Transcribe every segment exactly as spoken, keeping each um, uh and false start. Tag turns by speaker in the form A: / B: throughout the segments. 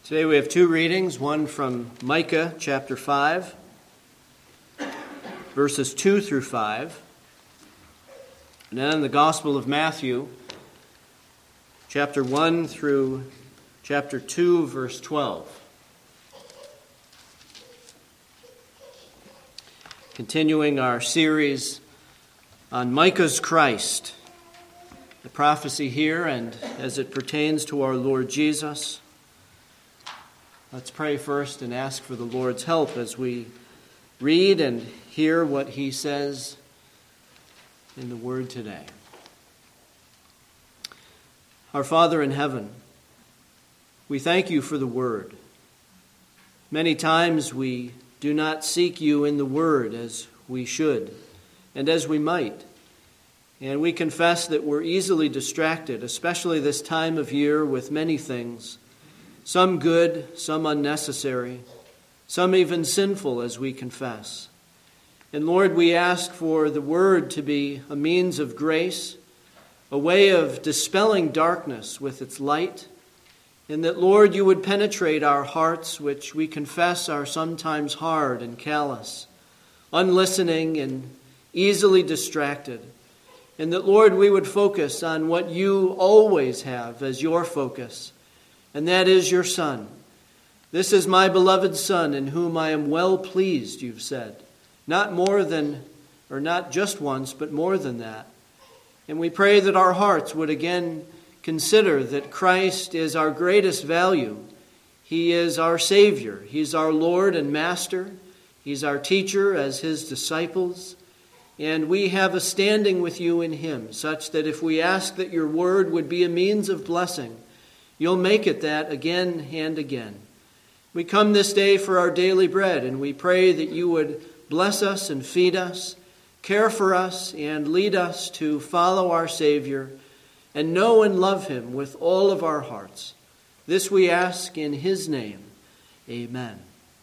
A: Today we have two readings, one from Micah chapter five, verses two through five, and then the Gospel of Matthew, chapter one through chapter two, verse twelve. Continuing our series on Micah's Christ, the prophecy here and as it pertains to our Lord Jesus. Let's pray first and ask for the Lord's help as we read and hear what he says in the Word today. Our Father in heaven, we thank you for the Word. Many times we do not seek you in the Word as we should and as we might. And we confess that we're easily distracted, especially this time of year, with many things. Some good, some unnecessary, some even sinful, as we confess. And Lord, we ask for the Word to be a means of grace, a way of dispelling darkness with its light, and that, Lord, you would penetrate our hearts, which we confess are sometimes hard and callous, unlistening and easily distracted, and that, Lord, we would focus on what you always have as your focus, and that is your Son. This is my beloved Son, in whom I am well pleased, you've said. Not more than, or not just once, but more than that. And we pray that our hearts would again consider that Christ is our greatest value. He is our Savior. He's our Lord and Master. He's our teacher as his disciples. And we have a standing with you in him, such that if we ask that your word would be a means of blessing, you'll make it that again and again. We come this day for our daily bread, and we pray that you would bless us and feed us, care for us, and lead us to follow our Savior and know and love him with all of our hearts. This we ask in his name. Amen.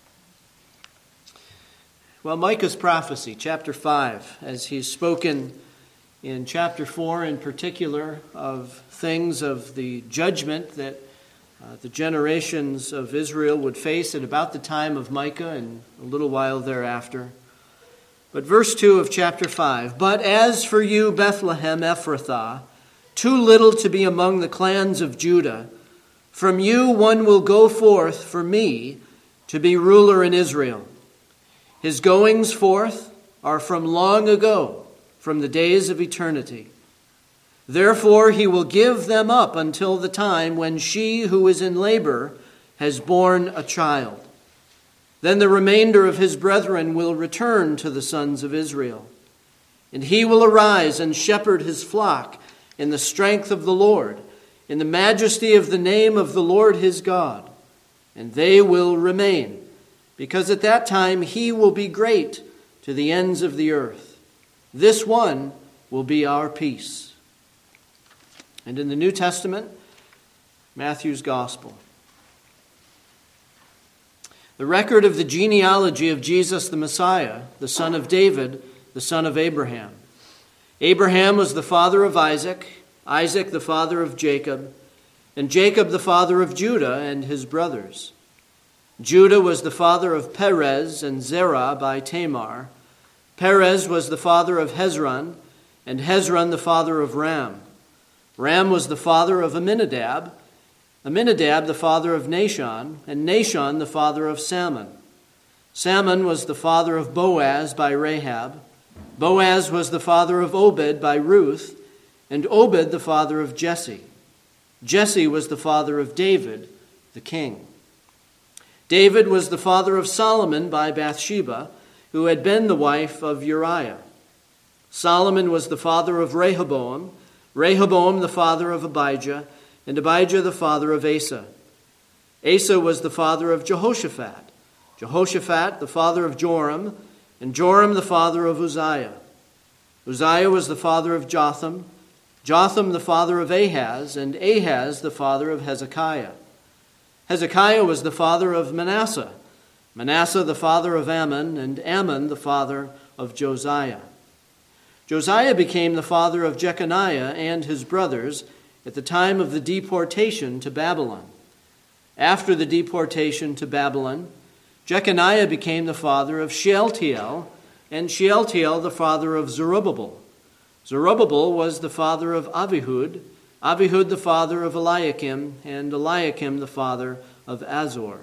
A: Well, Micah's prophecy, chapter five, as he's spoken in chapter four in particular of things of the judgment that uh, the generations of Israel would face at about the time of Micah and a little while thereafter. But verse two of chapter five, "But as for you, Bethlehem Ephrathah, too little to be among the clans of Judah, from you one will go forth for me to be ruler in Israel. His goings forth are from long ago, from the days of eternity. Therefore he will give them up until the time when she who is in labor has borne a child. Then the remainder of his brethren will return to the sons of Israel. And he will arise and shepherd his flock in the strength of the Lord, in the majesty of the name of the Lord his God. And they will remain, because at that time he will be great to the ends of the earth. This one will be our peace." And in the New Testament, Matthew's Gospel. The record of the genealogy of Jesus the Messiah, the son of David, the son of Abraham. Abraham was the father of Isaac, Isaac the father of Jacob, and Jacob the father of Judah and his brothers. Judah was the father of Perez and Zerah by Tamar. Perez was the father of Hezron, and Hezron the father of Ram. Ram was the father of Amminadab, Amminadab the father of Nahshon, and Nahshon the father of Salmon. Salmon was the father of Boaz by Rahab. Boaz was the father of Obed by Ruth, and Obed the father of Jesse. Jesse was the father of David, the king. David was the father of Solomon by Bathsheba, who had been the wife of Uriah. Solomon was the father of Rehoboam, Rehoboam the father of Abijah, and Abijah the father of Asa. Asa was the father of Jehoshaphat, Jehoshaphat the father of Joram, and Joram the father of Uzziah. Uzziah was the father of Jotham, Jotham the father of Ahaz, and Ahaz the father of Hezekiah. Hezekiah was the father of Manasseh, Manasseh the father of Ammon, and Ammon the father of Josiah. Josiah became the father of Jeconiah and his brothers at the time of the deportation to Babylon. After the deportation to Babylon, Jeconiah became the father of Shealtiel, and Shealtiel the father of Zerubbabel. Zerubbabel was the father of Abihud, Abihud the father of Eliakim, and Eliakim the father of Azor.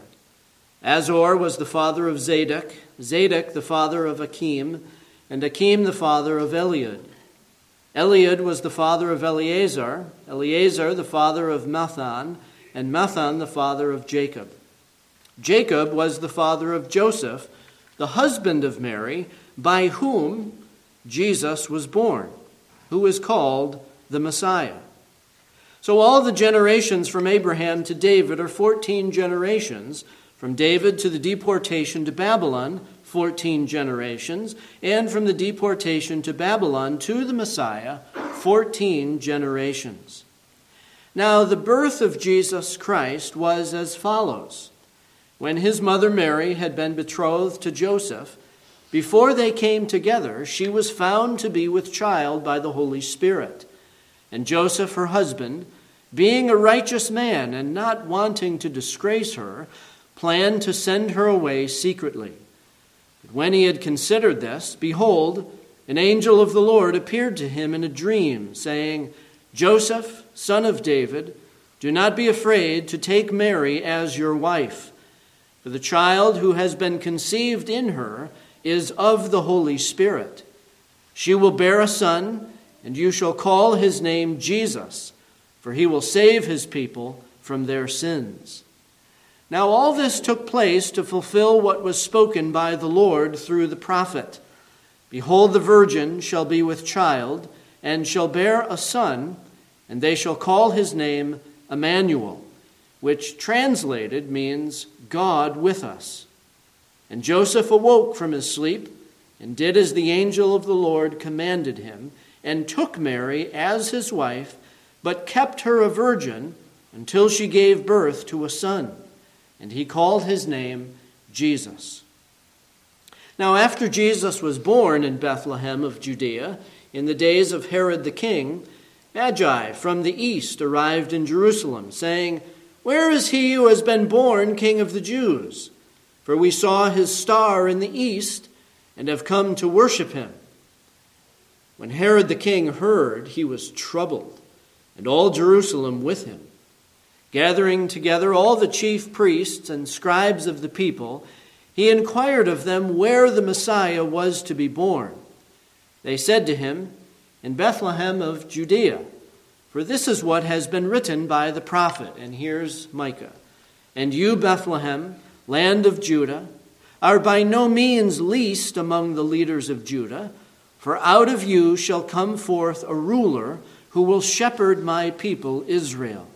A: Azor was the father of Zadok, Zadok the father of Achim, and Achim the father of Eliud. Eliud was the father of Eleazar, Eleazar the father of Mathan, and Mathan the father of Jacob. Jacob was the father of Joseph, the husband of Mary, by whom Jesus was born, who is called the Messiah. So all the generations from Abraham to David are fourteen generations. From David to the deportation to Babylon, fourteen generations. And from the deportation to Babylon to the Messiah, fourteen generations. Now the birth of Jesus Christ was as follows. When his mother Mary had been betrothed to Joseph, before they came together, she was found to be with child by the Holy Spirit. And Joseph, her husband, being a righteous man and not wanting to disgrace her, planned to send her away secretly. But when he had considered this, behold, an angel of the Lord appeared to him in a dream, saying, Joseph, son of David, do not be afraid to take Mary as your wife, for the child who has been conceived in her is of the Holy Spirit. She will bear a son, and you shall call his name Jesus, for he will save his people from their sins. Now all this took place to fulfill what was spoken by the Lord through the prophet. Behold, the virgin shall be with child, and shall bear a son, and they shall call his name Emmanuel, which translated means God with us. And Joseph awoke from his sleep, and did as the angel of the Lord commanded him, and took Mary as his wife, but kept her a virgin until she gave birth to a son. And he called his name Jesus. Now after Jesus was born in Bethlehem of Judea, in the days of Herod the king, Magi from the east arrived in Jerusalem, saying, Where is he who has been born King of the Jews? For we saw his star in the east, and have come to worship him. When Herod the king heard, he was troubled, and all Jerusalem with him. Gathering together all the chief priests and scribes of the people, he inquired of them where the Messiah was to be born. They said to him, In Bethlehem of Judea, for this is what has been written by the prophet. And here's Micah. And you, Bethlehem, land of Judah, are by no means least among the leaders of Judah, for out of you shall come forth a ruler who will shepherd my people Israel.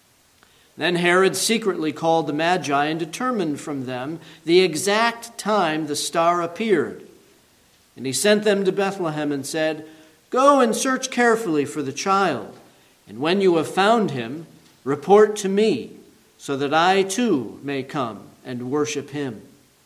A: Then Herod secretly called the Magi and determined from them the exact time the star appeared. And he sent them to Bethlehem and said, Go and search carefully for the child, and when you have found him, report to me, so that I too may come and worship him.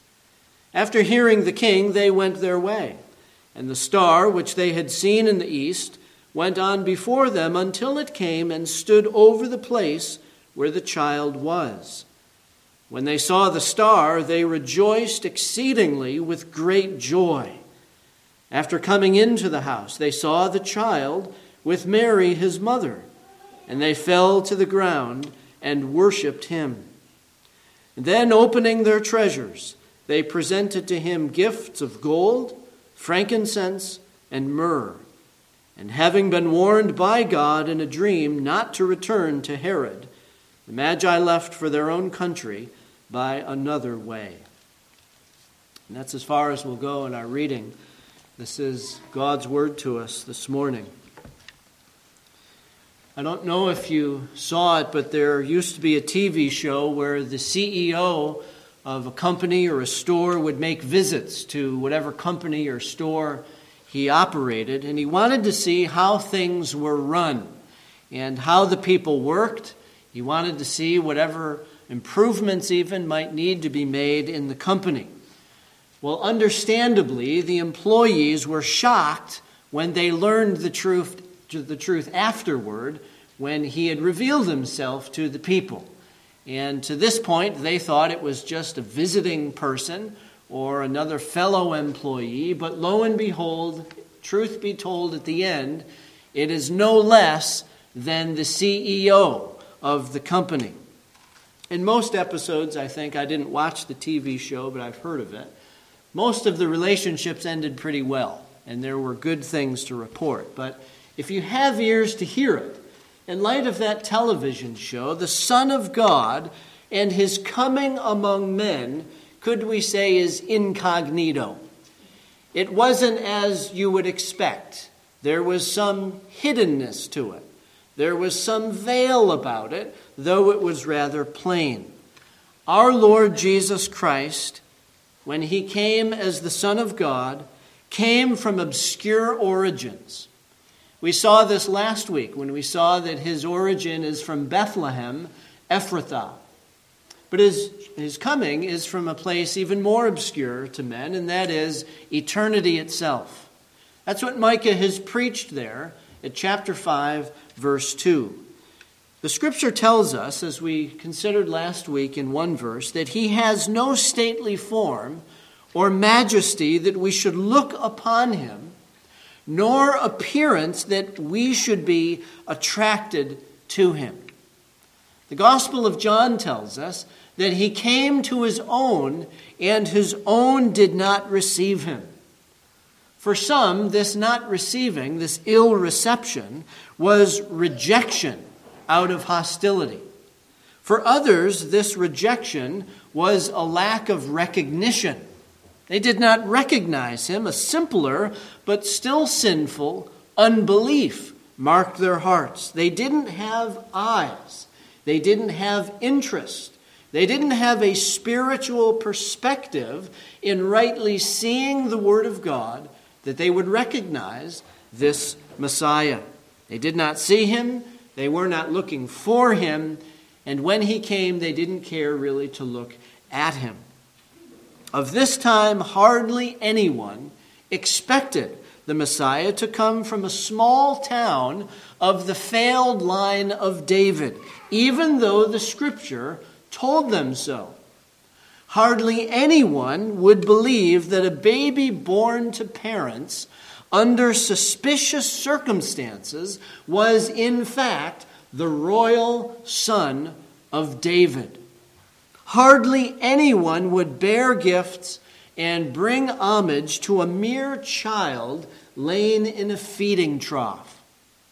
A: After hearing the king, they went their way, and the star which they had seen in the east went on before them until it came and stood over the place where the child was. When they saw the star, they rejoiced exceedingly with great joy. After coming into the house, they saw the child with Mary his mother, and they fell to the ground and worshipped him. And then, opening their treasures, they presented to him gifts of gold, frankincense, and myrrh. And having been warned by God in a dream not to return to Herod, the Magi left for their own country by another way. And that's as far as we'll go in our reading. This is God's word to us this morning. I don't know if you saw it, but there used to be a T V show where the C E O of a company or a store would make visits to whatever company or store he operated, and he wanted to see how things were run and how the people worked. He wanted to see whatever improvements even might need to be made in the company. Well, understandably, the employees were shocked when they learned the truth, the truth afterward, when he had revealed himself to the people. And to this point, they thought it was just a visiting person or another fellow employee. But lo and behold, truth be told, at the end, it is no less than the C E O of the company. In most episodes, I think, I didn't watch the T V show, but I've heard of it, most of the relationships ended pretty well, and there were good things to report. But if you have ears to hear it, in light of that television show, the Son of God and his coming among men, could we say, is incognito. It wasn't as you would expect. There was some hiddenness to it. There was some veil about it, though it was rather plain. Our Lord Jesus Christ, when he came as the Son of God, came from obscure origins. We saw this last week when we saw that his origin is from Bethlehem, Ephrathah. But his, his coming is from a place even more obscure to men, and that is eternity itself. That's what Micah has preached there at chapter five, verse two. The scripture tells us, as we considered last week in one verse, that he has no stately form or majesty that we should look upon him, nor appearance that we should be attracted to him. The Gospel of John tells us that he came to his own, and his own did not receive him. For some, this not receiving, this ill reception, was rejection out of hostility. For others, this rejection was a lack of recognition. They did not recognize him. A simpler but still sinful unbelief marked their hearts. They didn't have eyes. They didn't have interest. They didn't have a spiritual perspective in rightly seeing the Word of God that they would recognize this Messiah. They did not see him. They were not looking for him. And when he came, they didn't care really to look at him. Of this time, hardly anyone expected the Messiah to come from a small town of the failed line of David, even though the Scripture told them so. Hardly anyone would believe that a baby born to parents under suspicious circumstances was in fact the royal son of David. Hardly anyone would bear gifts and bring homage to a mere child laying in a feeding trough.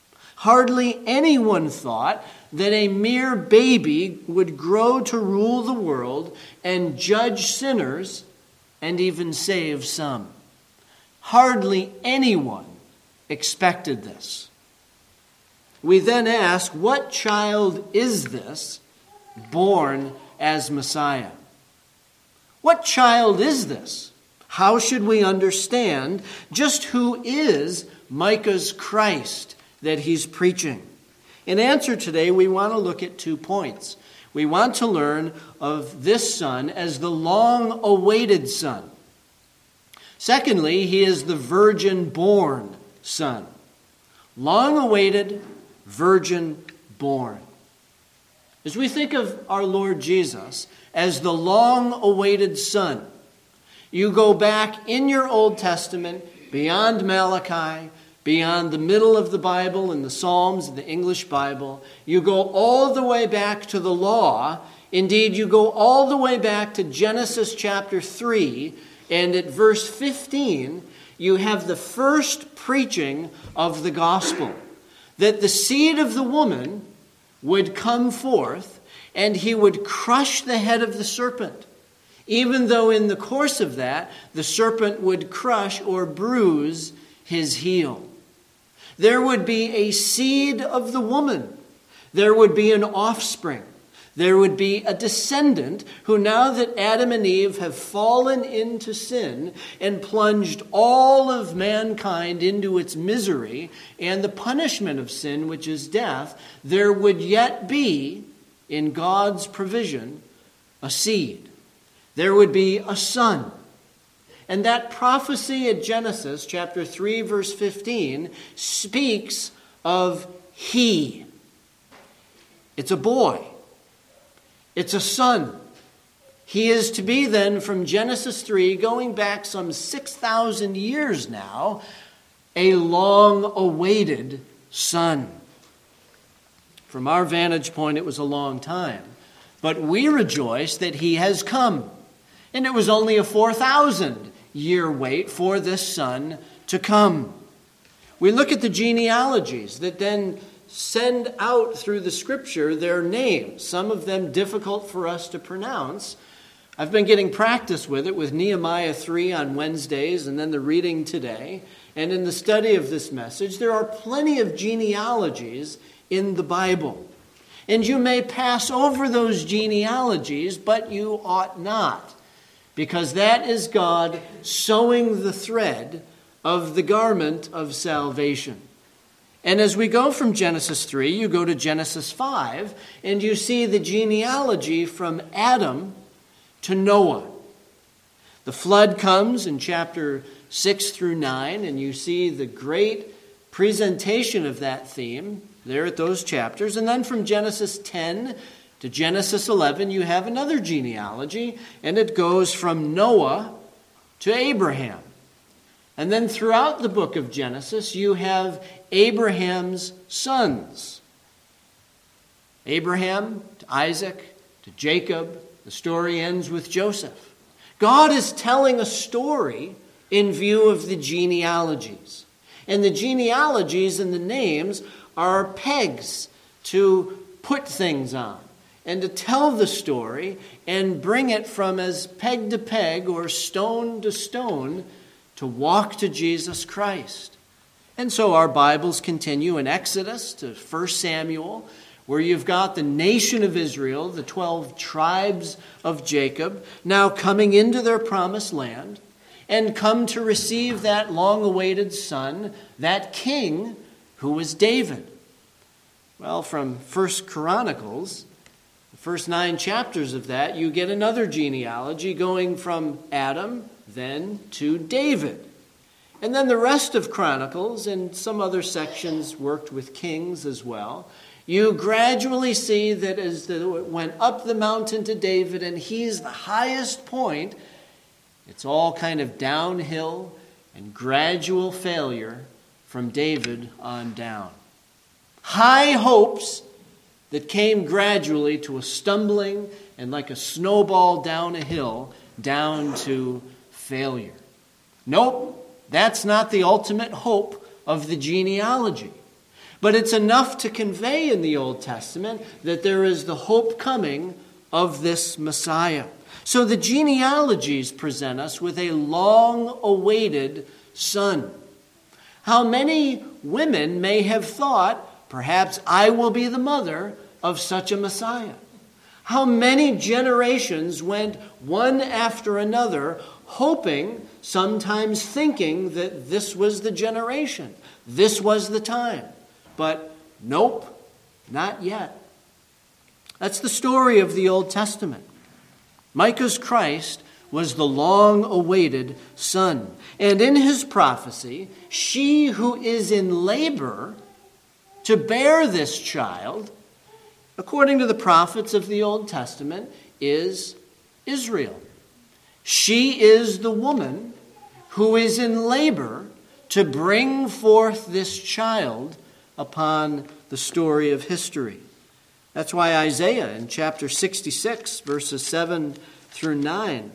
A: Hardly anyone thought that a mere baby would grow to rule the world and judge sinners and even save some. Hardly anyone expected this. We then ask, what child is this born as Messiah? What child is this? How should we understand just who is Micah's Christ that he's preaching? In answer today, we want to look at two points. We want to learn of this son as the long-awaited son. Secondly, he is the virgin-born son. Long-awaited, virgin-born. As we think of our Lord Jesus as the long-awaited son, you go back in your Old Testament, beyond Malachi, beyond the middle of the Bible and the Psalms and the English Bible. You go all the way back to the law. Indeed, you go all the way back to Genesis chapter three, and at verse fifteen, you have the first preaching of the gospel, that the seed of the woman would come forth, and he would crush the head of the serpent, even though in the course of that, the serpent would crush or bruise his heel. There would be a seed of the woman. There would be an offspring. There would be a descendant who, now that Adam and Eve have fallen into sin and plunged all of mankind into its misery and the punishment of sin, which is death, there would yet be, in God's provision, a seed. There would be a son. And that prophecy at Genesis chapter three, verse fifteen, speaks of he. It's a boy. It's a son. He is to be then, from Genesis three, going back some six thousand years now, a long-awaited son. From our vantage point, it was a long time. But we rejoice that he has come. And it was only a four thousand year wait for this son to come. We look at the genealogies that then send out through the Scripture their names, some of them difficult for us to pronounce. I've been getting practice with it with Nehemiah three on Wednesdays and then the reading today. And in the study of this message, there are plenty of genealogies in the Bible. And you may pass over those genealogies, but you ought not, because that is God sewing the thread of the garment of salvation. And as we go from Genesis three, you go to Genesis five, and you see the genealogy from Adam to Noah. The flood comes in chapter six through nine, and you see the great presentation of that theme there at those chapters. And then from Genesis ten to Genesis eleven, you have another genealogy, and it goes from Noah to Abraham. And then throughout the book of Genesis, you have Abraham's sons. Abraham to Isaac to Jacob. The story ends with Joseph. God is telling a story in view of the genealogies. And the genealogies and the names are pegs to put things on and to tell the story and bring it from as peg to peg or stone to stone to walk to Jesus Christ. And so our Bibles continue in Exodus to First Samuel, where you've got the nation of Israel, the twelve tribes of Jacob, now coming into their promised land and come to receive that long-awaited son, that king who was David. Well, from First Chronicles, the first nine chapters of that, you get another genealogy going from Adam then to David. And then the rest of Chronicles and some other sections worked with kings as well. You gradually see that as it went up the mountain to David and he's the highest point, it's all kind of downhill and gradual failure from David on down. High hopes that came gradually to a stumbling and like a snowball down a hill down to failure. Nope, that's not the ultimate hope of the genealogy. But it's enough to convey in the Old Testament that there is the hope coming of this Messiah. So the genealogies present us with a long-awaited son. How many women may have thought, perhaps I will be the mother of such a Messiah? How many generations went one after another, hoping, sometimes thinking that this was the generation, this was the time. But nope, not yet. That's the story of the Old Testament. Micah's Christ was the long-awaited son. And in his prophecy, she who is in labor to bear this child, according to the prophets of the Old Testament, is Israel. She is the woman who is in labor to bring forth this child upon the story of history. That's why Isaiah in chapter sixty-six, verses seven through nine,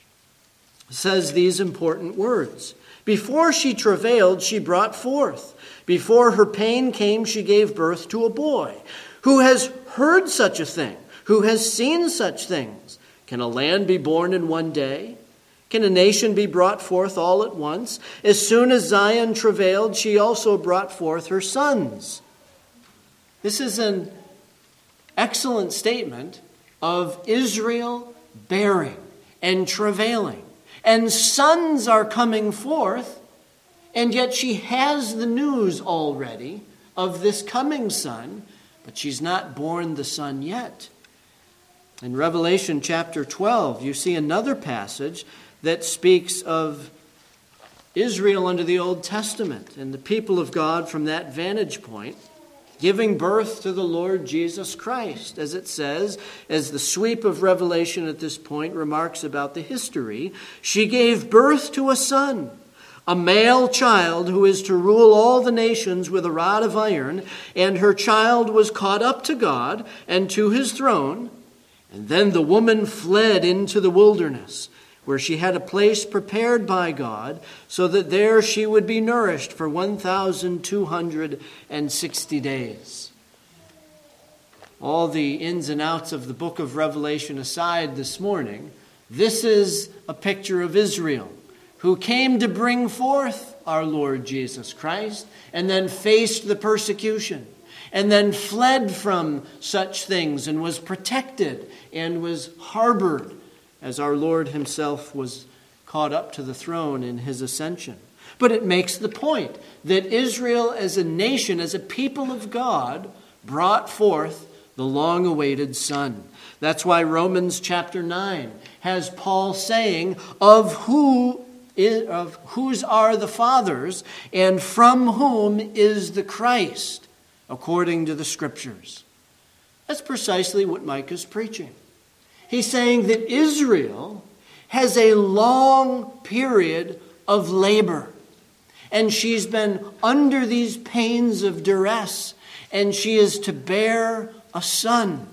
A: says these important words. Before she travailed, she brought forth. Before her pain came, she gave birth to a boy. Who has heard such a thing? Who has seen such things? Can a land be born in one day? Can a nation be brought forth all at once? As soon as Zion travailed, she also brought forth her sons. This is an excellent statement of Israel bearing and travailing. And sons are coming forth, and yet she has the news already of this coming son, but she's not born the son yet. In Revelation chapter twelve, you see another passage that speaks of Israel under the Old Testament and the people of God from that vantage point. giving birth to the Lord Jesus Christ, as it says, as the sweep of Revelation at this point remarks about the history. She gave birth to a son, a male child who is to rule all the nations with a rod of iron, and her child was caught up to God and to his throne. And then the woman fled into the wilderness, where she had a place prepared by God, so that there she would be nourished for one thousand two hundred sixty days. All the ins and outs of the book of Revelation aside this morning, this is a picture of Israel, who came to bring forth our Lord Jesus Christ, and then faced the persecution, and then fled from such things, and was protected, and was harbored, as our Lord himself was caught up to the throne in his ascension. But it makes the point that Israel as a nation, as a people of God, brought forth the long-awaited Son. That's why Romans chapter nine has Paul saying, of who is, of whose are the fathers, and from whom is the Christ, according to the Scriptures. That's precisely what Micah's preaching. He's saying that Israel has a long period of labor, and she's been under these pains of duress, and she is to bear a son.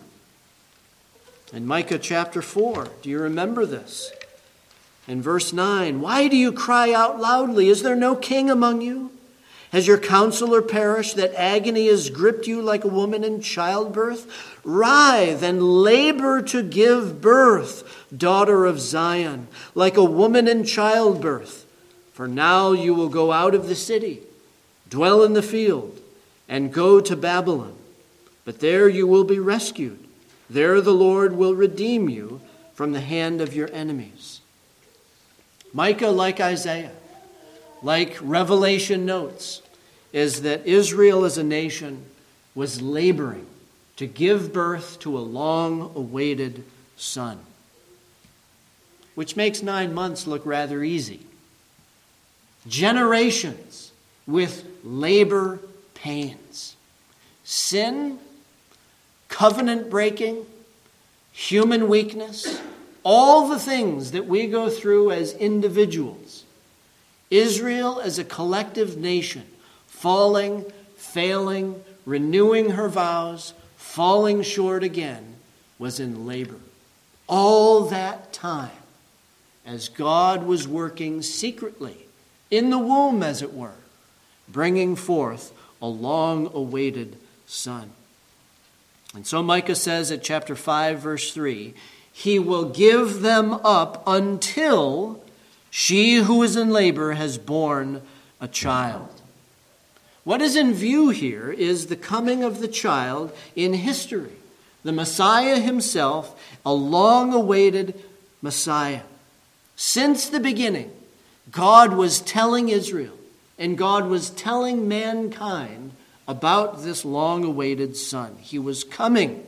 A: In Micah chapter four, do you remember this? In verse nine, why do you cry out loudly? Is there no king among you? Has your counselor perished, that agony has gripped you like a woman in childbirth? Writhe and labor to give birth, daughter of Zion, like a woman in childbirth. For now you will go out of the city, dwell in the field, and go to Babylon. But there you will be rescued. There the Lord will redeem you from the hand of your enemies. Micah, like Isaiah, like Revelation notes, is that Israel as a nation was laboring to give birth to a long-awaited son, which makes nine months look rather easy. Generations with labor pains, sin, covenant breaking, human weakness, all the things that we go through as individuals. Israel as a collective nation, falling, failing, renewing her vows, falling short again, was in labor. All that time, as God was working secretly, in the womb as it were, bringing forth a long-awaited son. And so Micah says at chapter five, verse three, he will give them up until she who is in labor has borne a child. What is in view here is the coming of the child in history. The Messiah himself, a long-awaited Messiah. Since the beginning, God was telling Israel and God was telling mankind about this long-awaited son. He was coming.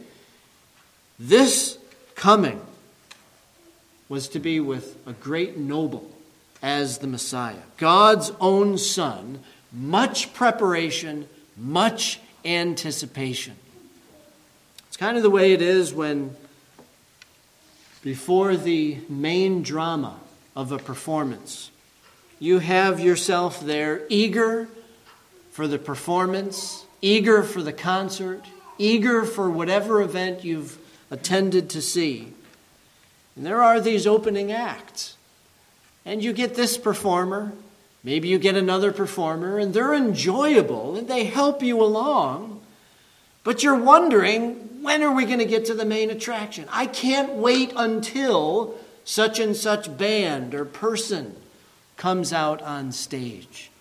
A: This coming was to be with a great noble as the Messiah. God's own son, much preparation, much anticipation. It's kind of the way it is when before the main drama of a performance, you have yourself there eager for the performance, eager for the concert, eager for whatever event you've attended to see. And there are these opening acts. And you get this performer, maybe you get another performer, and they're enjoyable and they help you along. But you're wondering, when are we going to get to the main attraction? I can't wait until such and such band or person comes out on stage.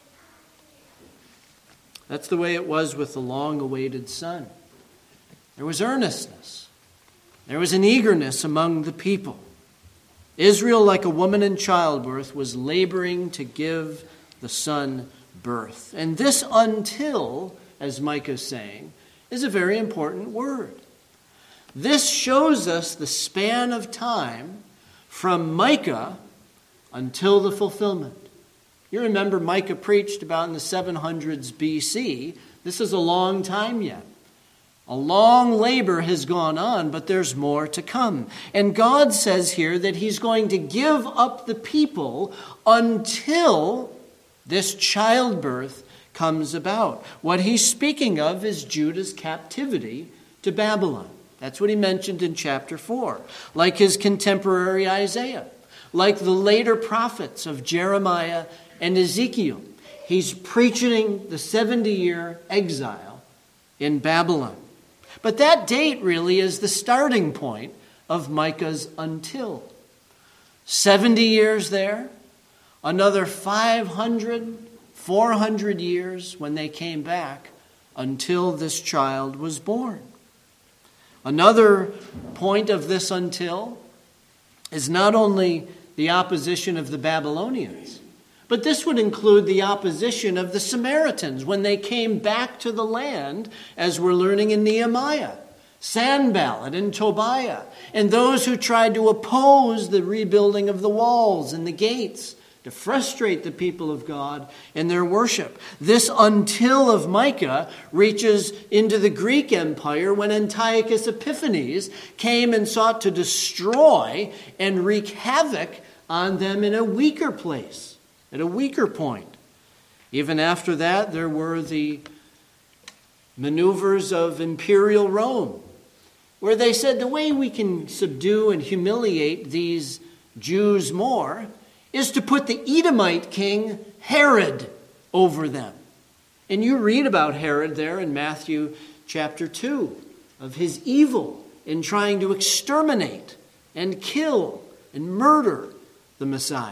A: That's the way it was with the long-awaited son. There was earnestness. There was an eagerness among the people. Israel, like a woman in childbirth, was laboring to give the son birth. And this until, as Micah is saying, is a very important word. This shows us the span of time from Micah until the fulfillment. You remember Micah preached about in the seven hundreds B C. This is a long time yet. A long labor has gone on, but there's more to come. And God says here that he's going to give up the people until this childbirth comes about. What he's speaking of is Judah's captivity to Babylon. That's what he mentioned in chapter four. Like his contemporary Isaiah, like the later prophets of Jeremiah and Ezekiel, he's preaching the seventy-year exile in Babylon. But that date really is the starting point of Micah's until. seventy years there, another five hundred, four hundred years when they came back until this child was born. Another point of this until is not only the opposition of the Babylonians, but this would include the opposition of the Samaritans when they came back to the land, as we're learning in Nehemiah, Sanballat and Tobiah, and those who tried to oppose the rebuilding of the walls and the gates to frustrate the people of God in their worship. This until of Micah reaches into the Greek Empire when Antiochus Epiphanes came and sought to destroy and wreak havoc on them in a weaker place, at a weaker point. Even after that, there were the maneuvers of imperial Rome, where they said the way we can subdue and humiliate these Jews more is to put the Edomite king Herod over them. And you read about Herod there in Matthew chapter two, of his evil in trying to exterminate and kill and murder the Messiah.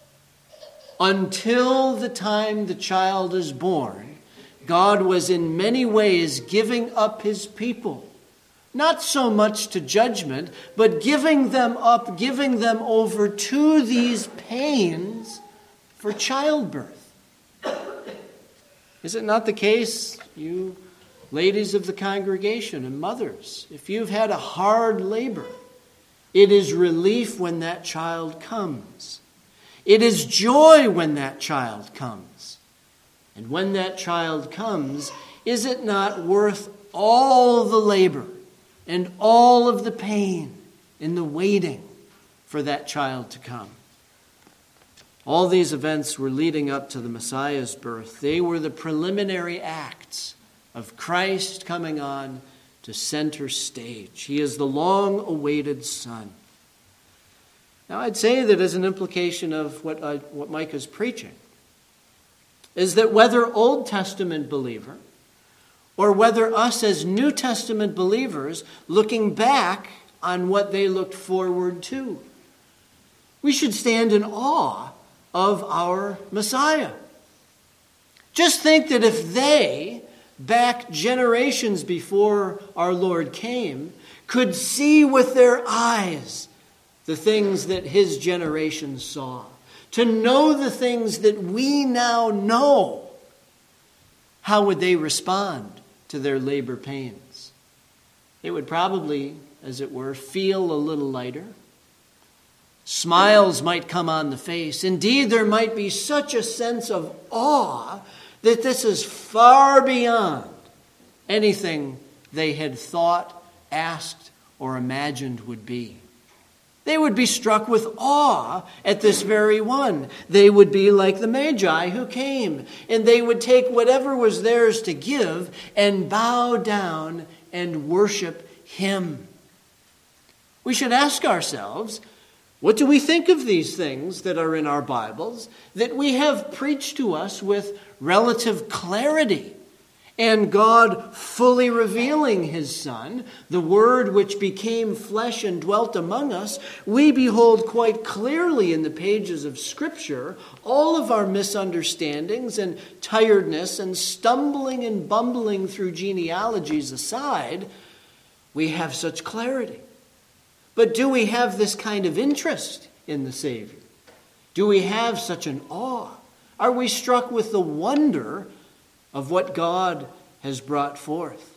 A: Until the time the child is born, God was in many ways giving up his people. Not so much to judgment, but giving them up, giving them over to these pains for childbirth. Is it not the case, you ladies of the congregation and mothers, if you've had a hard labor, it is relief when that child comes. It is joy when that child comes. And when that child comes, is it not worth all the labor and all of the pain in the waiting for that child to come? All these events were leading up to the Messiah's birth. They were the preliminary acts of Christ coming on to center stage. He is the long-awaited Son. Now, I'd say that as an implication of what, I, what Micah's preaching, is that whether Old Testament believer or whether us as New Testament believers looking back on what they looked forward to, we should stand in awe of our Messiah. Just think that if they, back generations before our Lord came, could see with their eyes the things that his generation saw, to know the things that we now know, how would they respond to their labor pains? They would probably, as it were, feel a little lighter. Smiles might come on the face. Indeed, there might be such a sense of awe that this is far beyond anything they had thought, asked, or imagined would be. They would be struck with awe at this very one. They would be like the Magi who came, and they would take whatever was theirs to give and bow down and worship him. We should ask ourselves, what do we think of these things that are in our Bibles that we have preached to us with relative clarity? And God fully revealing his Son, the Word which became flesh and dwelt among us, we behold quite clearly in the pages of Scripture all of our misunderstandings and tiredness and stumbling and bumbling through genealogies aside, we have such clarity. But do we have this kind of interest in the Savior? Do we have such an awe? Are we struck with the wonder of what God has brought forth?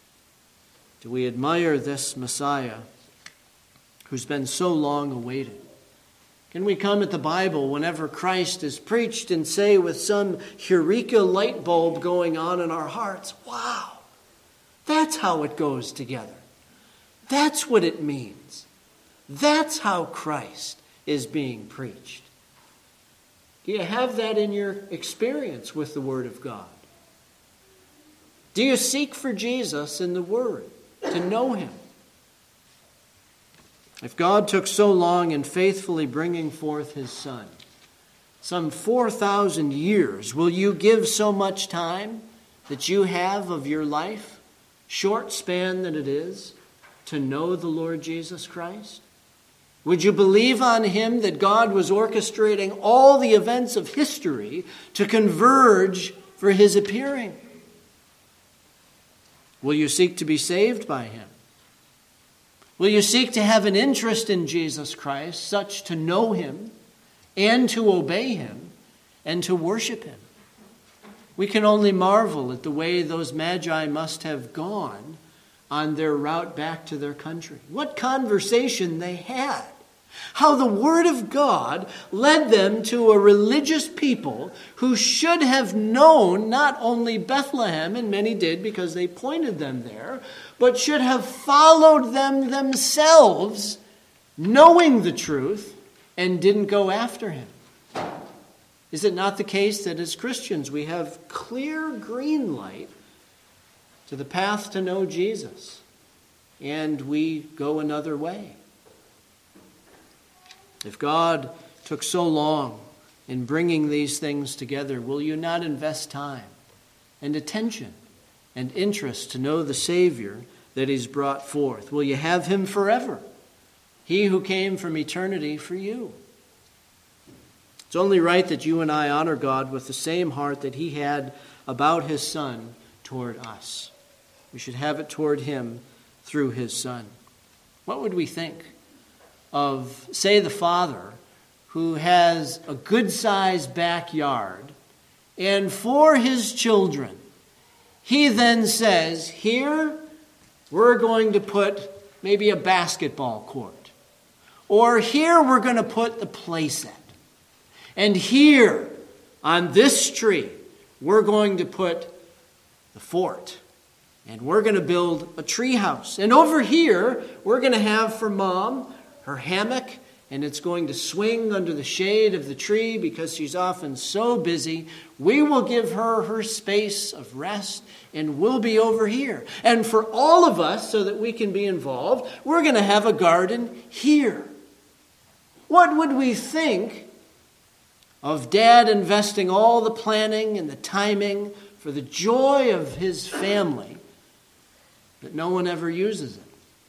A: Do we admire this Messiah who's been so long awaited? Can we come at the Bible whenever Christ is preached and say with some Eureka light bulb going on in our hearts, wow, That's how it goes together. That's what it means. That's how Christ is being preached. Do you have that in your experience with the Word of God? Do you seek for Jesus in the Word, to know Him? If God took so long in faithfully bringing forth His Son, some four thousand years, will you give so much time that you have of your life, short span that it is, to know the Lord Jesus Christ? Would you believe on Him that God was orchestrating all the events of history to converge for His appearing? Will you seek to be saved by Him? Will you seek to have an interest in Jesus Christ, such to know Him and to obey Him and to worship Him? We can only marvel at the way those magi must have gone on their route back to their country. What conversation they had. How the Word of God led them to a religious people who should have known not only Bethlehem, and many did because they pointed them there, but should have followed them themselves, knowing the truth, and didn't go after Him. Is it not the case that as Christians we have clear green light to the path to know Jesus, and we go another way? If God took so long in bringing these things together, will you not invest time and attention and interest to know the Savior that He's brought forth? Will you have Him forever? He who came from eternity for you. It's only right that you and I honor God with the same heart that He had about His Son toward us. We should have it toward Him through His Son. What would we think of, say, the father who has a good-sized backyard, and for his children, he then says, here we're going to put maybe a basketball court, or here we're going to put the play set, and here on this tree we're going to put the fort, and we're going to build a tree house, and over here we're going to have for Mom her hammock, and it's going to swing under the shade of the tree because she's often so busy. We will give her her space of rest, and we'll be over here. And for all of us, so that we can be involved, we're going to have a garden here. What would we think of Dad investing all the planning and the timing for the joy of his family, but no one ever uses it?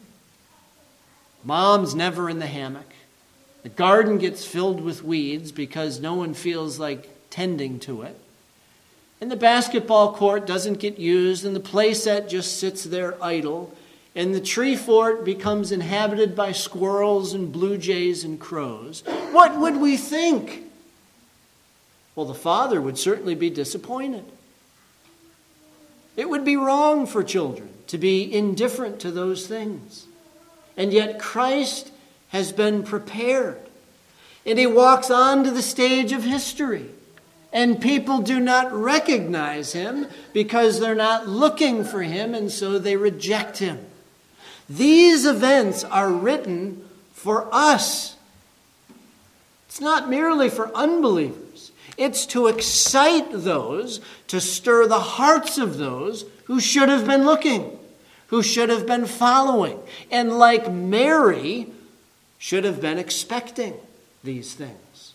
A: Mom's never in the hammock. The garden gets filled with weeds because no one feels like tending to it. And the basketball court doesn't get used, and the play set just sits there idle. And the tree fort becomes inhabited by squirrels and blue jays and crows. What would we think? Well, the father would certainly be disappointed. It would be wrong for children to be indifferent to those things. And yet Christ has been prepared. And He walks onto the stage of history. And people do not recognize Him because they're not looking for Him, and so they reject Him. These events are written for us. It's not merely for unbelievers. It's to excite those, to stir the hearts of those who should have been looking, who should have been following, and like Mary, should have been expecting these things.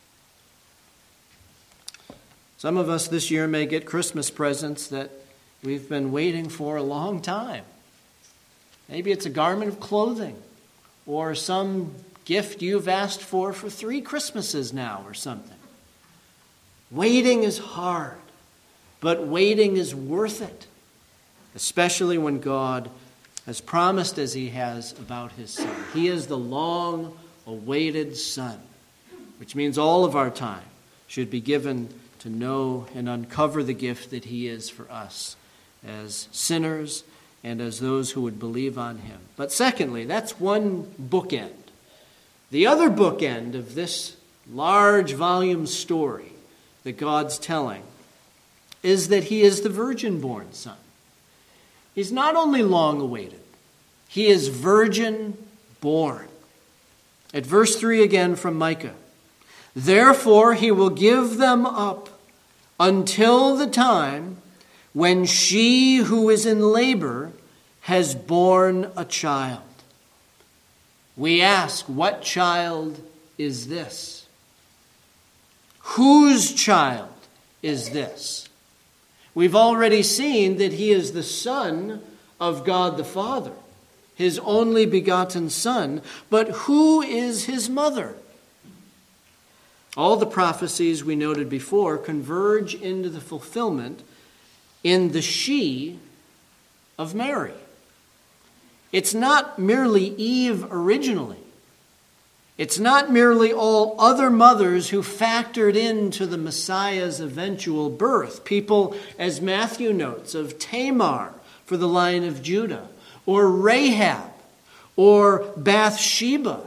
A: Some of us this year may get Christmas presents that we've been waiting for a long time. Maybe it's a garment of clothing, or some gift you've asked for for three Christmases now or something. Waiting is hard, but waiting is worth it. Especially when God has promised as He has about His Son. He is the long-awaited Son, which means all of our time should be given to know and uncover the gift that He is for us as sinners and as those who would believe on Him. But secondly, that's one bookend. The other bookend of this large volume story that God's telling is that He is the virgin-born Son. He's not only long awaited, he is virgin born. At verse three again from Micah, therefore he will give them up until the time when she who is in labor has borne a child. We ask, what child is this? Whose child is this? We've already seen that he is the Son of God the Father, his only begotten Son. But who is his mother? All the prophecies we noted before converge into the fulfillment in the she of Mary. It's not merely Eve originally. It's not merely all other mothers who factored into the Messiah's eventual birth. People, as Matthew notes, of Tamar for the line of Judah, or Rahab, or Bathsheba.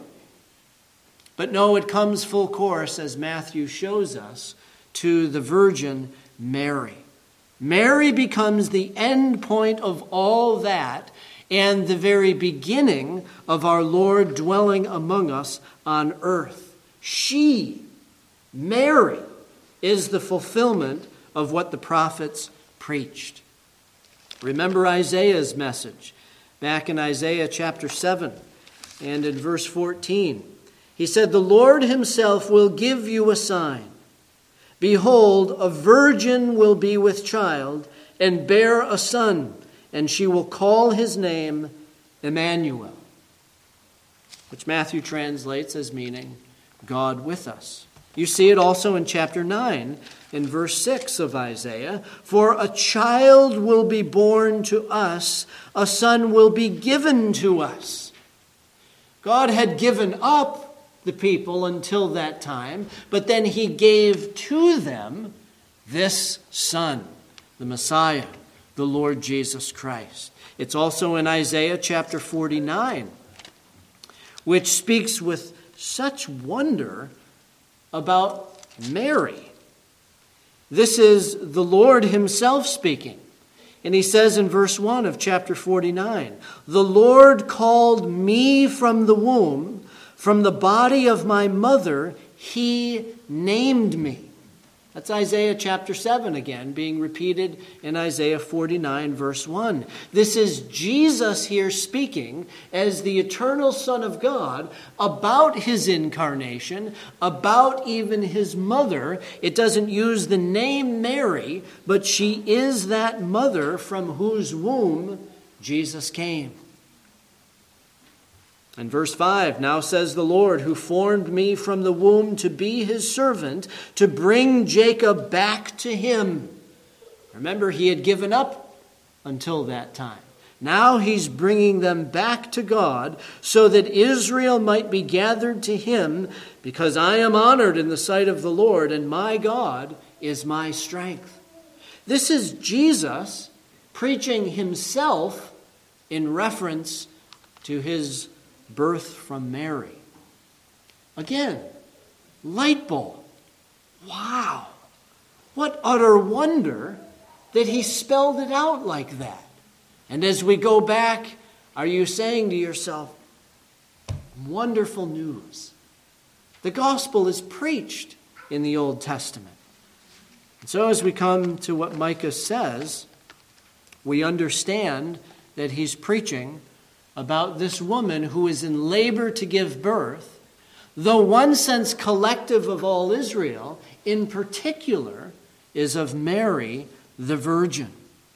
A: But no, it comes full course, as Matthew shows us, to the Virgin Mary. Mary becomes the end point of all that, and the very beginning of our Lord dwelling among us on earth. She, Mary, is the fulfillment of what the prophets preached. Remember Isaiah's message back in Isaiah chapter seven and in verse fourteen. He said, the Lord himself will give you a sign. Behold, a virgin will be with child and bear a son, and she will call his name Emmanuel, which Matthew translates as meaning God with us. You see it also in chapter nine, in verse six of Isaiah. For a child will be born to us, a son will be given to us. God had given up the people until that time, but then he gave to them this Son, the Messiah, the Lord Jesus Christ. It's also in Isaiah chapter forty-nine, which speaks with such wonder about Mary. This is the Lord himself speaking. And he says in verse one of chapter forty-nine, the Lord called me from the womb, from the body of my mother, he named me. That's Isaiah chapter seven again, being repeated in Isaiah forty-nine, verse one. This is Jesus here speaking as the eternal Son of God about his incarnation, about even his mother. It doesn't use the name Mary, but she is that mother from whose womb Jesus came. And verse five, now says the Lord, who formed me from the womb to be his servant, to bring Jacob back to him. Remember, he had given up until that time. Now he's bringing them back to God so that Israel might be gathered to him, because I am honored in the sight of the Lord, and my God is my strength. This is Jesus preaching himself in reference to his birth from Mary. Again, light bulb. Wow. What utter wonder that he spelled it out like that. And as we go back, are you saying to yourself, wonderful news. The gospel is preached in the Old Testament. And so as we come to what Micah says, we understand that he's preaching about this woman who is in labor to give birth, though one sense collective of all Israel, in particular, is of Mary the Virgin.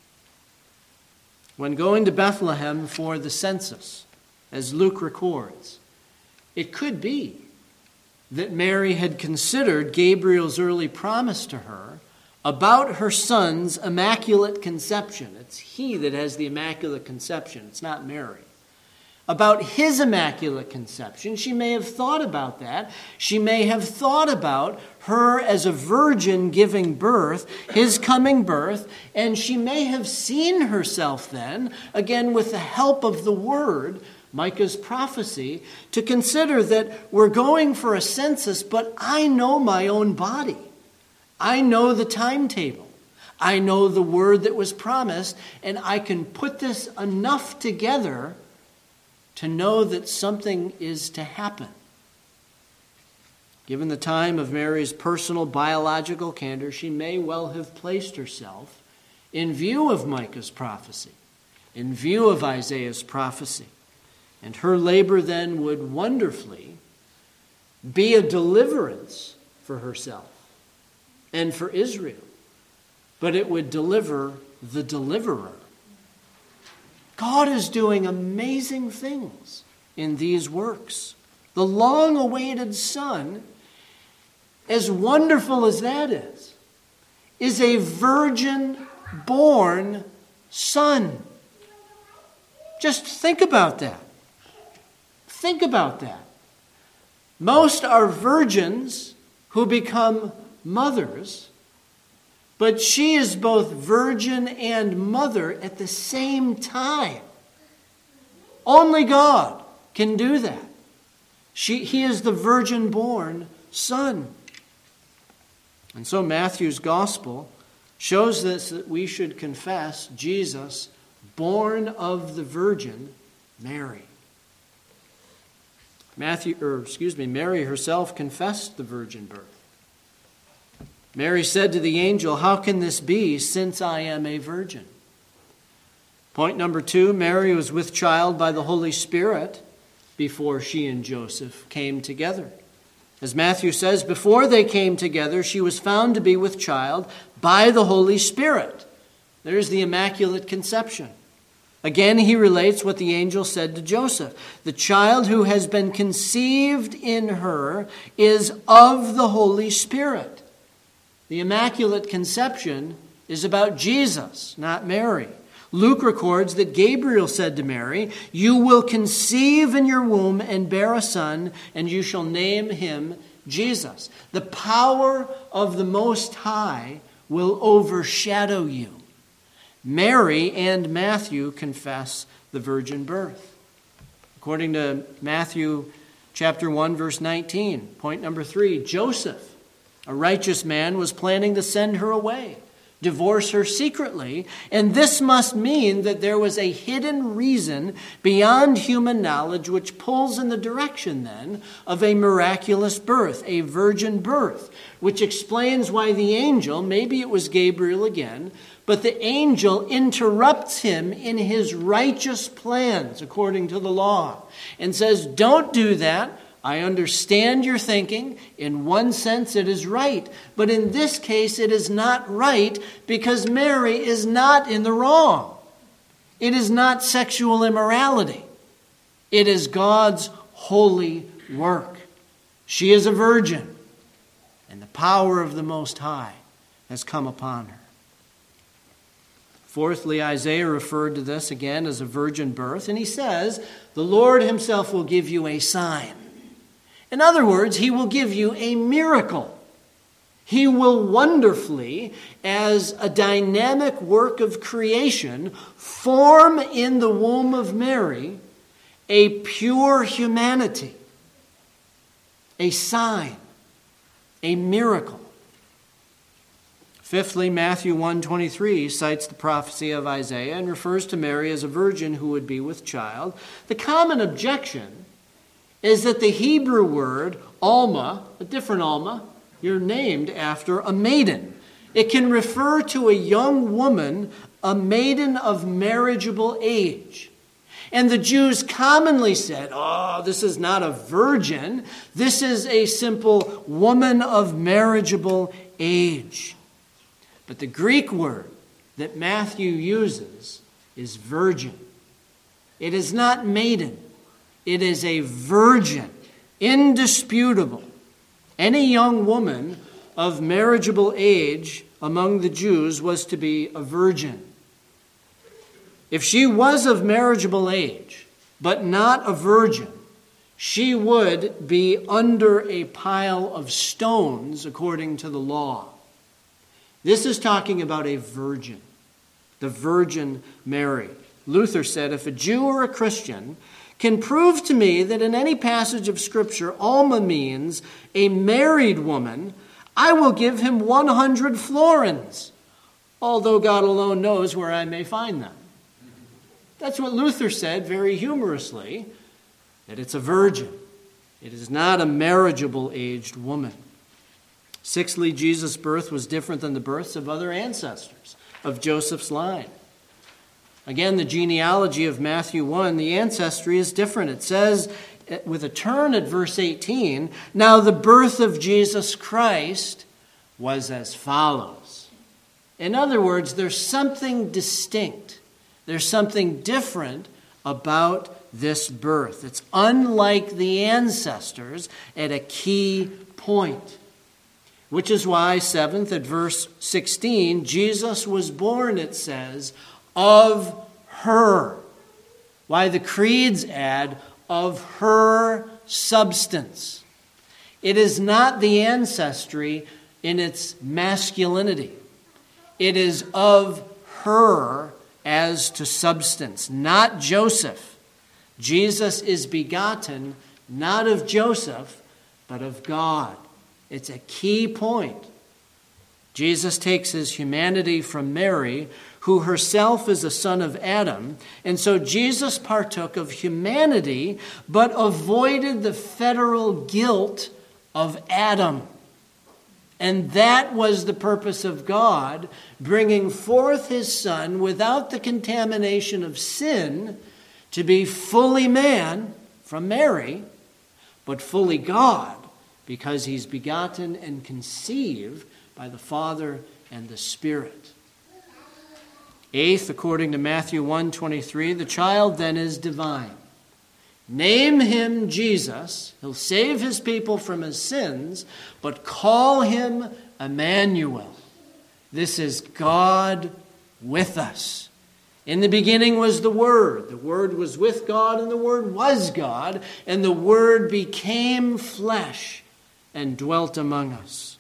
A: When going to Bethlehem for the census, as Luke records, it could be that Mary had considered Gabriel's early promise to her about her son's immaculate conception. It's he that has the immaculate conception. It's not Mary. About his immaculate conception. She may have thought about that. She may have thought about her as a virgin giving birth, his coming birth, and she may have seen herself then, again with the help of the word, Micah's prophecy, to consider that we're going for a census, but I know my own body. I know the timetable. I know the word that was promised, and I can put this enough together to know that something is to happen. Given the time of Mary's personal biological candor, she may well have placed herself in view of Micah's prophecy, in view of Isaiah's prophecy. And her labor then would wonderfully be a deliverance for herself and for Israel. But it would deliver the deliverer. God is doing amazing things in these works. The long-awaited Son, as wonderful as that is, is a virgin-born Son. Just think about that. Think about that. Most are virgins who become mothers, but she is both virgin and mother at the same time. Only God can do that. She, he is the virgin-born Son. And so Matthew's gospel shows us that we should confess Jesus, born of the Virgin Mary. Matthew, or excuse me, Mary herself confessed the virgin birth. Mary said to the angel, "How can this be, since I am a virgin?" Point number two, Mary was with child by the Holy Spirit before she and Joseph came together. As Matthew says, before they came together, she was found to be with child by the Holy Spirit. There's the Immaculate Conception. Again, he relates what the angel said to Joseph. The child who has been conceived in her is of the Holy Spirit. The Immaculate Conception is about Jesus, not Mary. Luke records that Gabriel said to Mary, "You will conceive in your womb and bear a son, and you shall name him Jesus." The power of the Most High will overshadow you. Mary and Matthew confess the virgin birth. According to Matthew chapter one, verse nineteen, point number three, Joseph, a righteous man, was planning to send her away, divorce her secretly, and this must mean that there was a hidden reason beyond human knowledge which pulls in the direction then of a miraculous birth, a virgin birth, which explains why the angel, maybe it was Gabriel again, but the angel interrupts him in his righteous plans according to the law and says, "Don't do that. I understand your thinking. In one sense, it is right. But in this case, it is not right because Mary is not in the wrong. It is not sexual immorality. It is God's holy work. She is a virgin, and the power of the Most High has come upon her." Fourthly, Isaiah referred to this again as a virgin birth, and he says, "The Lord himself will give you a sign." In other words, he will give you a miracle. He will wonderfully, as a dynamic work of creation, form in the womb of Mary a pure humanity, a sign, a miracle. Fifthly, Matthew one twenty-three cites the prophecy of Isaiah and refers to Mary as a virgin who would be with child. The common objection is that the Hebrew word Alma, a different Alma, you're named after a maiden. It can refer to a young woman, a maiden of marriageable age. And the Jews commonly said, "Oh, this is not a virgin. This is a simple woman of marriageable age." But the Greek word that Matthew uses is virgin. It is not maiden. It is a virgin, indisputable. Any young woman of marriageable age among the Jews was to be a virgin. If she was of marriageable age, but not a virgin, she would be under a pile of stones according to the law. This is talking about a virgin, the Virgin Mary. Luther said, "If a Jew or a Christian can prove to me that in any passage of Scripture Alma means a married woman, I will give him one hundred florins." although God alone knows where I may find them. That's what Luther said very humorously, that it's a virgin. It is not a marriageable aged woman. Sixthly, Jesus' birth was different than the births of other ancestors of Joseph's line. Again, the genealogy of Matthew one, the ancestry is different. It says, with a turn at verse eighteen, now the birth of Jesus Christ was as follows. In other words, there's something distinct. There's something different about this birth. It's unlike the ancestors at a key point. Which is why, seventh, at verse sixteen, Jesus was born, it says, of her. Why the creeds add, of her substance. It is not the ancestry in its masculinity. It is of her as to substance, not Joseph. Jesus is begotten not of Joseph, but of God. It's a key point. Jesus takes his humanity from Mary, who herself is a son of Adam. And so Jesus partook of humanity, but avoided the federal guilt of Adam. And that was the purpose of God, bringing forth his Son without the contamination of sin, to be fully man from Mary, but fully God, because he's begotten and conceived by the Father and the Spirit. Eighth, according to Matthew one twenty-three, the child then is divine. Name him Jesus. He'll save his people from his sins, but call him Emmanuel. This is God with us. In the beginning was the Word. The Word was with God, and the Word was God, and the Word became flesh and dwelt among us.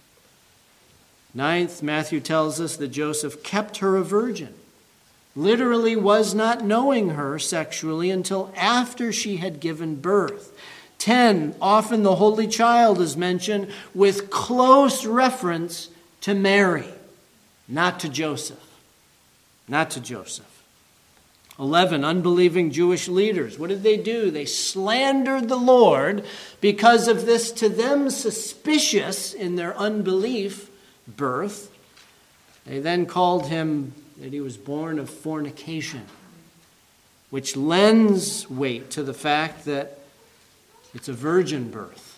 A: Ninth, Matthew tells us that Joseph kept her a virgin. Literally was not knowing her sexually until after she had given birth. Ten, often the Holy Child is mentioned with close reference to Mary, not to Joseph. Not to Joseph. Eleven, unbelieving Jewish leaders. What did they do? They slandered the Lord because of this, to them, suspicious in their unbelief birth. They then called him that he was born of fornication, which lends weight to the fact that it's a virgin birth.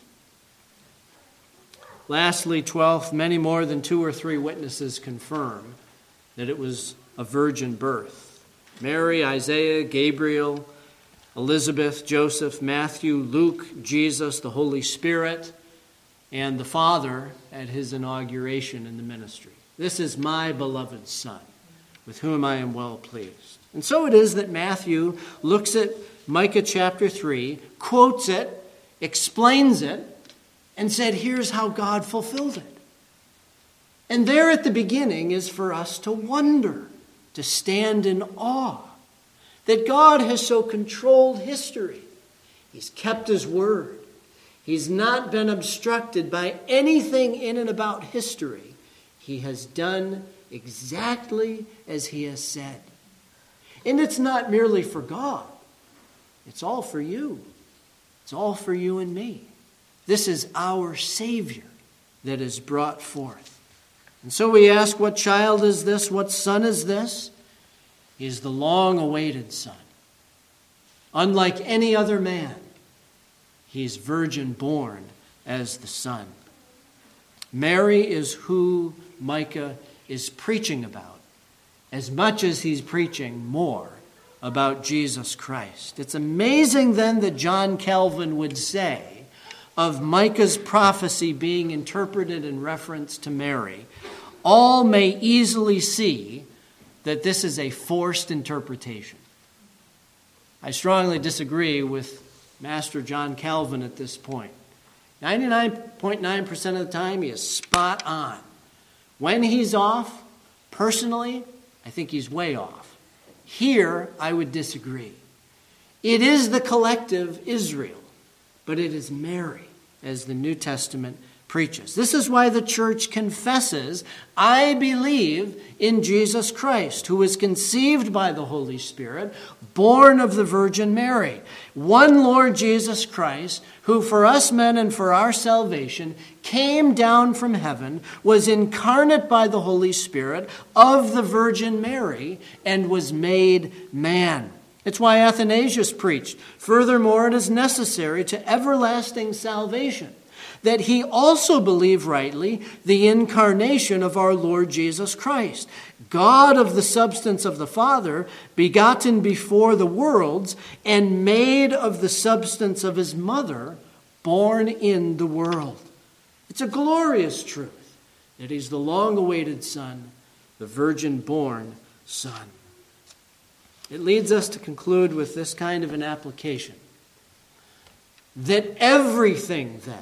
A: Lastly, twelfth, many more than two or three witnesses confirm that it was a virgin birth. Mary, Isaiah, Gabriel, Elizabeth, Joseph, Matthew, Luke, Jesus, the Holy Spirit, and the Father at his inauguration in the ministry. This is my beloved Son, with whom I am well pleased. And so it is that Matthew looks at Micah chapter three, quotes it, explains it, and said, here's how God fulfilled it. And there at the beginning is for us to wonder, to stand in awe, that God has so controlled history. He's kept his word. He's not been obstructed by anything in and about history. He has done exactly as he has said. And it's not merely for God. It's all for you. It's all for you and me. This is our Savior that is brought forth. And so we ask, what child is this? What son is this? He is the long-awaited Son. Unlike any other man, he is virgin born as the Son. Mary is who Micah is preaching about, as much as he's preaching more about Jesus Christ. It's amazing then that John Calvin would say of Micah's prophecy being interpreted in reference to Mary, all may easily see that this is a forced interpretation. I strongly disagree with Master John Calvin at this point. ninety-nine point nine percent of the time, he is spot on. When he's off, personally, I think he's way off. Here, I would disagree. It is the collective Israel, but it is Mary, as the New Testament preaches. This is why the church confesses, I believe in Jesus Christ, who was conceived by the Holy Spirit, born of the Virgin Mary. One Lord Jesus Christ, who for us men and for our salvation came down from heaven, was incarnate by the Holy Spirit of the Virgin Mary, and was made man. It's why Athanasius preached, furthermore, it is necessary to everlasting salvation that he also believe rightly the incarnation of our Lord Jesus Christ, God of the substance of the Father, begotten before the worlds, and made of the substance of his mother, born in the world. It's a glorious truth that he's the long-awaited Son, the virgin-born Son. It leads us to conclude with this kind of an application, that everything then,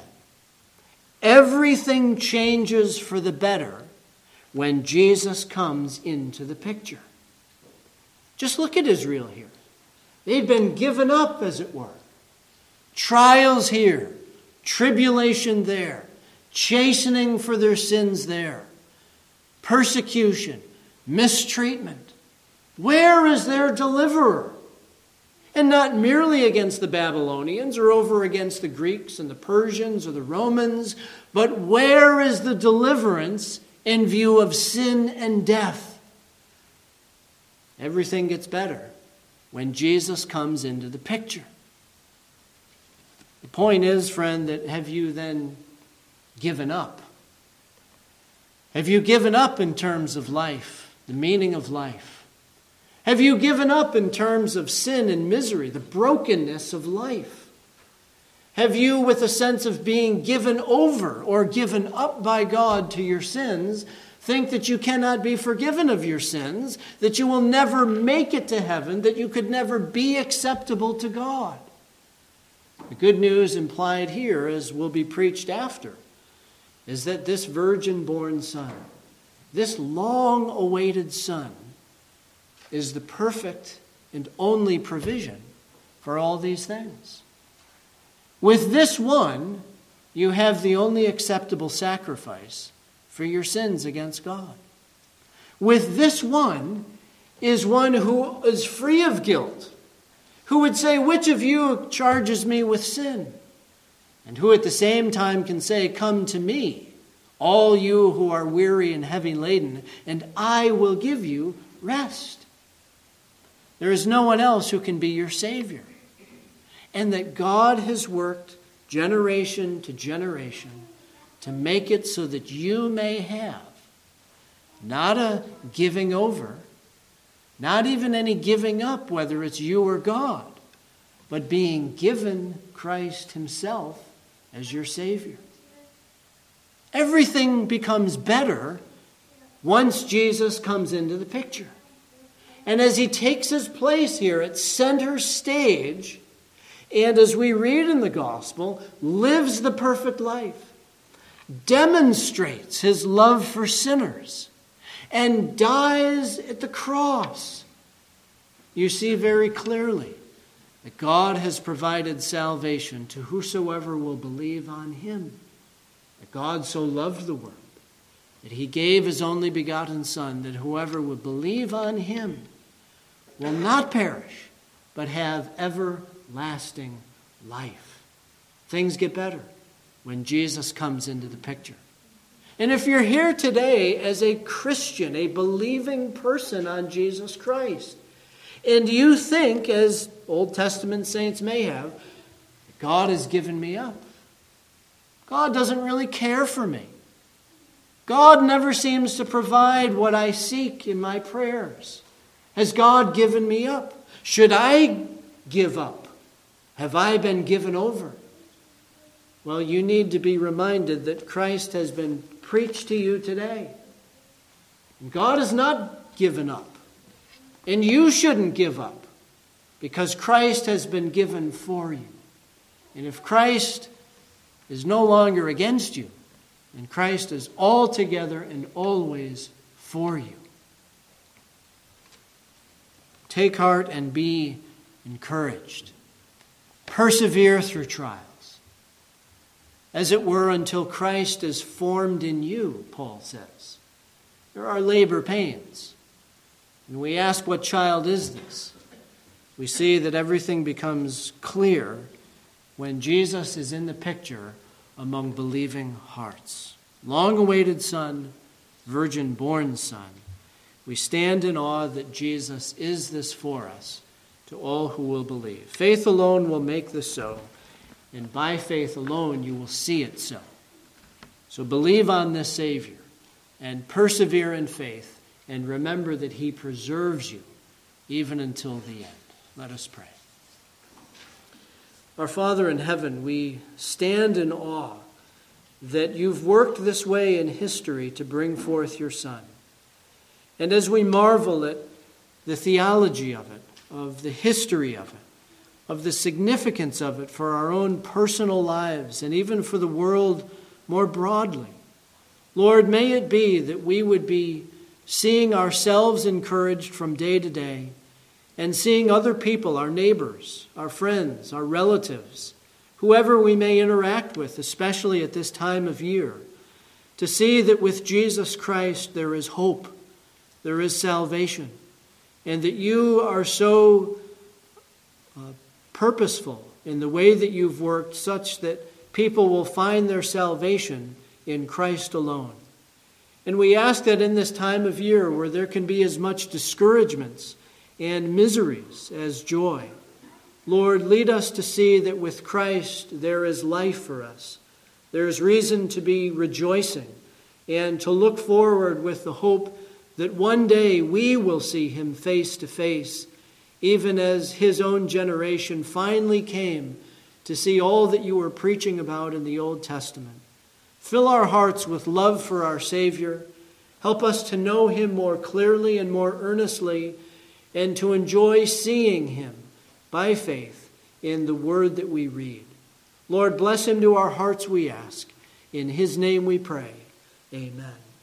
A: everything changes for the better when Jesus comes into the picture. Just look at Israel here. They'd been given up, as it were. Trials here, tribulation there, chastening for their sins there, persecution, mistreatment. Where is their deliverer? And not merely against the Babylonians or over against the Greeks and the Persians or the Romans, but where is the deliverance in view of sin and death? Everything gets better when Jesus comes into the picture. The point is, friend, that have you then given up? Have you given up in terms of life, the meaning of life? Have you given up in terms of sin and misery, the brokenness of life? Have you, with a sense of being given over or given up by God to your sins, think that you cannot be forgiven of your sins, that you will never make it to heaven, that you could never be acceptable to God? The good news implied here, as will be preached after, is that this virgin-born Son, this long-awaited Son, is the perfect and only provision for all these things. With this one, you have the only acceptable sacrifice for your sins against God. With this one is one who is free of guilt, who would say, which of you charges me with sin? And who at the same time can say, come to me, all you who are weary and heavy laden, and I will give you rest. There is no one else who can be your Savior. And that God has worked generation to generation to make it so that you may have not a giving over, not even any giving up, whether it's you or God, but being given Christ himself as your Savior. Everything becomes better once Jesus comes into the picture. And as he takes his place here at center stage, and as we read in the gospel, lives the perfect life, demonstrates his love for sinners, and dies at the cross, you see very clearly that God has provided salvation to whosoever will believe on him. That God so loved the world that he gave his only begotten Son, that whoever would believe on him will not perish, but have everlasting life. Things get better when Jesus comes into the picture. And if you're here today as a Christian, a believing person on Jesus Christ, and you think, as Old Testament saints may have, God has given me up. God doesn't really care for me. God never seems to provide what I seek in my prayers. Has God given me up? Should I give up? Have I been given over? Well, you need to be reminded that Christ has been preached to you today. And God has not given up. And you shouldn't give up, because Christ has been given for you. And if Christ is no longer against you, then Christ is altogether and always for you. Take heart and be encouraged. Persevere through trials. as it were, until Christ is formed in you, Paul says. There are labor pains. And we ask, what child is this? We see that everything becomes clear when Jesus is in the picture among believing hearts. Long-awaited Son, virgin-born Son. We stand in awe that Jesus is this for us to all who will believe. Faith alone will make this so, and by faith alone you will see it so. So believe on this Savior and persevere in faith, and remember that he preserves you even until the end. Let us pray. Our Father in heaven, we stand in awe that you've worked this way in history to bring forth your Son. And as we marvel at the theology of it, of the history of it, of the significance of it for our own personal lives and even for the world more broadly, Lord, may it be that we would be seeing ourselves encouraged from day to day and seeing other people, our neighbors, our friends, our relatives, whoever we may interact with, especially at this time of year, to see that with Jesus Christ there is hope, there is salvation, and that you are so uh, purposeful in the way that you've worked such that people will find their salvation in Christ alone. And we ask that in this time of year where there can be as much discouragements and miseries as joy, Lord, lead us to see that with Christ there is life for us. There is reason to be rejoicing and to look forward with the hope that one day we will see him face to face, even as his own generation finally came to see all that you were preaching about in the Old Testament. Fill our hearts with love for our Savior. Help us to know him more clearly and more earnestly, and to enjoy seeing him by faith in the word that we read. Lord, bless him to our hearts, we ask. In his name we pray. Amen.